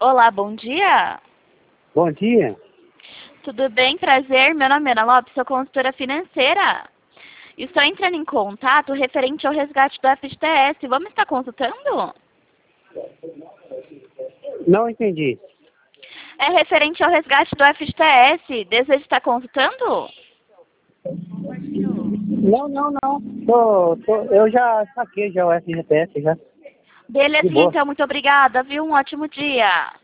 Olá, bom dia. Bom dia. Tudo bem? Prazer. Meu nome é Ana Lopes, sou consultora financeira. Estou entrando em contato referente ao resgate do FGTS. Vamos estar consultando? Não entendi. É referente ao resgate do FGTS. Deseja estar consultando? Não. Eu já saquei já o FGTS já. Beleza, De boa. então. Muito obrigada, viu? Um ótimo dia.